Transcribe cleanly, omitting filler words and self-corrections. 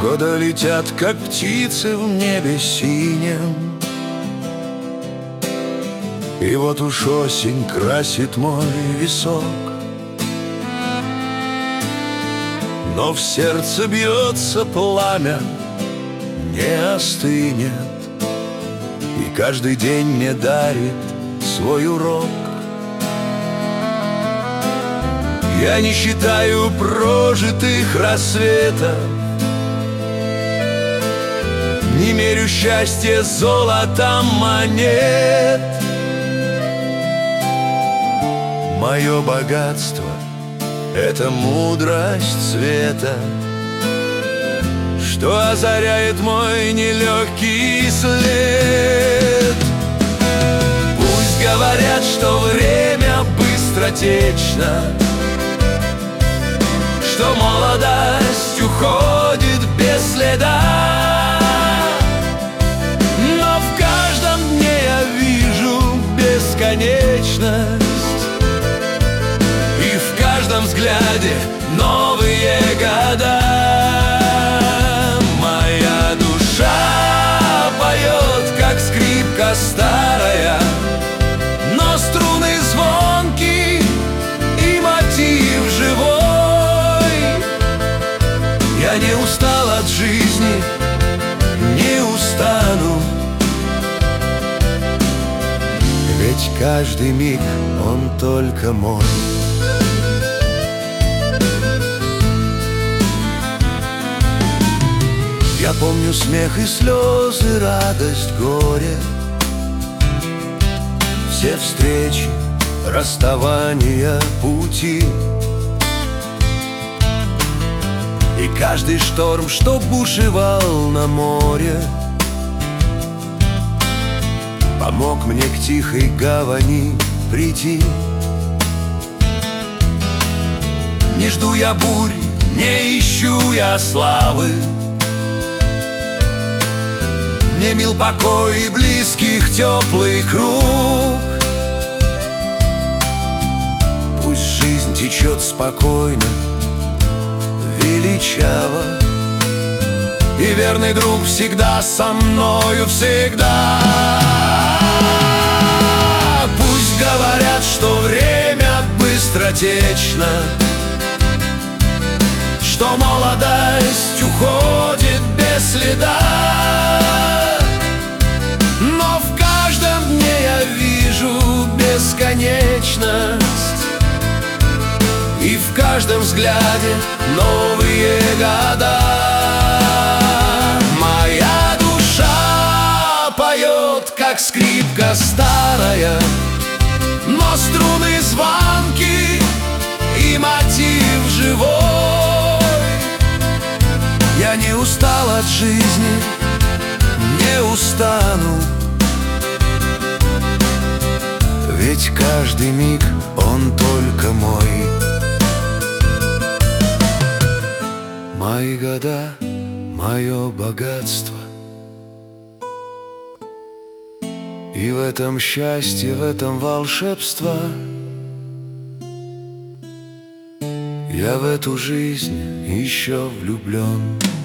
Года летят, как птицы в небе синем. И вот уж осень красит мой висок, но в сердце бьется пламя, не остынет, и каждый день мне дарит свой урок. Я не считаю прожитых рассветов, не мерю счастье золотом монет. Мое богатство — это мудрость света, что озаряет мой нелегкий след. Пусть говорят, что время быстротечно, что молодость уходит без следа, но в каждом дне я вижу бесконечность, и в каждом взгляде новые года. Моя душа поет, как скрипка старая, но струны звонкие и мотив живой. Я не устал от жизни, не устану, ведь каждый миг он только мой. Я помню смех и слезы, радость, горе, все встречи, расставания, пути, и каждый шторм, что бушевал на море, помог мне к тихой гавани прийти. Не жду я бурь, не ищу я славы, мне мил покой и близких теплый круг. Пусть жизнь течет спокойно, величаво, и верный друг всегда со мною, всегда. Пусть говорят, что время быстротечно, что молодость уходит без следа, но в каждом дне я вижу бесконечность, и в каждом взгляде новые года. Моя душа поет, как скрипка старая, но струны звонкие и мотив живой. Я не устал от жизни, не устану, ведь каждый миг он только мой. Мои года, мое богатство, и в этом счастье, в этом волшебство. Я в эту жизнь еще влюблен.